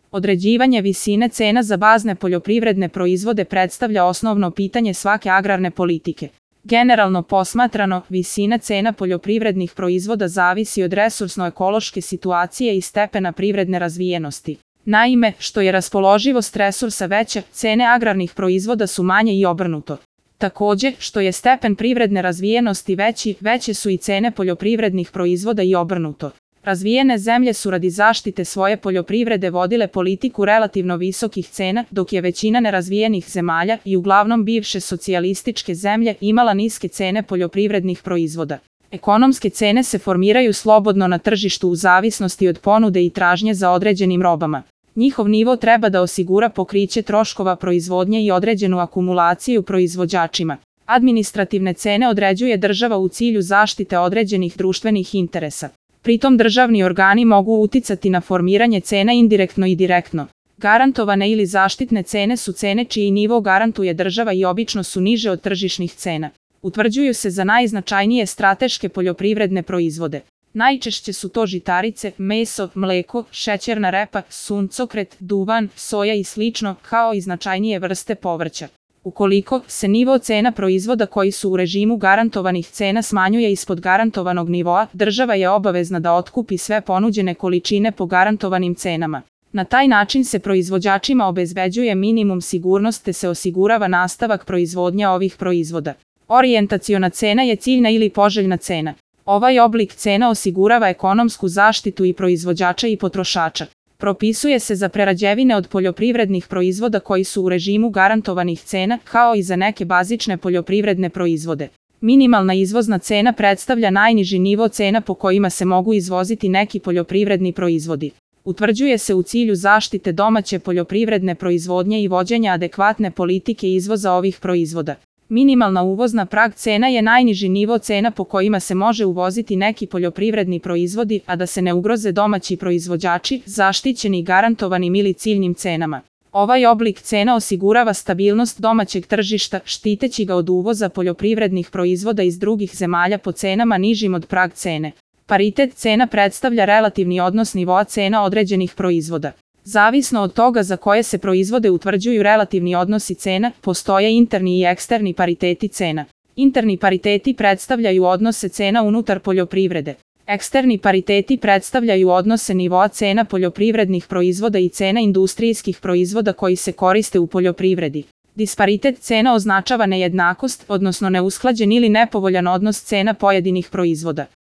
Određivanje visine cena za bazne poljoprivredne proizvode predstavlja osnovno pitanje svake agrarne politike. Generalno posmatrano, visina cena poljoprivrednih proizvoda zavisi od resursno-ekološke situacije i stepena privredne razvijenosti. Naime, što je raspoloživost resursa veća, cene agrarnih proizvoda su manje i obrnuto. Takođe, što je stepen privredne razvijenosti veći, veće su i cene poljoprivrednih proizvoda i obrnuto. Razvijene zemlje su radi zaštite svoje poljoprivrede vodile politiku relativno visokih cena, dok je većina nerazvijenih zemalja i uglavnom bivše socijalističke zemlje imala niske cene poljoprivrednih proizvoda. Ekonomske cene se formiraju slobodno na tržištu u zavisnosti od ponude i tražnje za određenim robama. Njihov nivo treba da osigura pokriće troškova proizvodnje i određenu akumulaciju proizvođačima. Administrativne cene određuje država u cilju zaštite određenih društvenih interesa. Pritom državni organi mogu uticati na formiranje cena indirektno i direktno. Garantovane ili zaštitne cene su cene čiji nivo garantuje država i obično su niže od tržišnih cena. Utvrđuju se za najznačajnije strateške poljoprivredne proizvode. Najčešće su to žitarice, meso, mleko, šećerna repa, suncokret, duvan, soja i slično, kao i značajnije vrste povrća. Ukoliko se nivo cena proizvoda koji su u režimu garantovanih cena smanjuje ispod garantovanog nivoa, država je obavezna da otkupi sve ponuđene količine po garantovanim cenama. Na taj način se proizvođačima obezbeđuje minimum sigurnost te se osigurava nastavak proizvodnje ovih proizvoda. Orijentaciona cena je ciljna ili poželjna cena. Ovaj oblik cena osigurava ekonomsku zaštitu i proizvođača i potrošača. Propisuje se za prerađevine od poljoprivrednih proizvoda koji su u režimu garantovanih cena, kao i za neke bazične poljoprivredne proizvode. Minimalna izvozna cena predstavlja najniži nivo cena po kojima se mogu izvoziti neki poljoprivredni proizvodi. Utvrđuje se u cilju zaštite domaće poljoprivredne proizvodnje i vođenja adekvatne politike izvoza ovih proizvoda. Minimalna uvozna prag cena je najniži nivo cena po kojima se može uvoziti neki poljoprivredni proizvodi, a da se ne ugroze domaći proizvođači, zaštićeni garantovanim ili ciljnim cenama. Ovaj oblik cena osigurava stabilnost domaćeg tržišta, štiteći ga od uvoza poljoprivrednih proizvoda iz drugih zemalja po cenama nižim od prag cene. Paritet cena predstavlja relativni odnos nivoa cena određenih proizvoda. Zavisno od toga za koje se proizvode utvrđuju relativni odnosi cena, postoje interni i eksterni pariteti cena. Interni pariteti predstavljaju odnose cena unutar poljoprivrede. Eksterni pariteti predstavljaju odnose nivoa cena poljoprivrednih proizvoda i cena industrijskih proizvoda koji se koriste u poljoprivredi. Disparitet cena označava nejednakost, odnosno neusklađen ili nepovoljan odnos cena pojedinih proizvoda.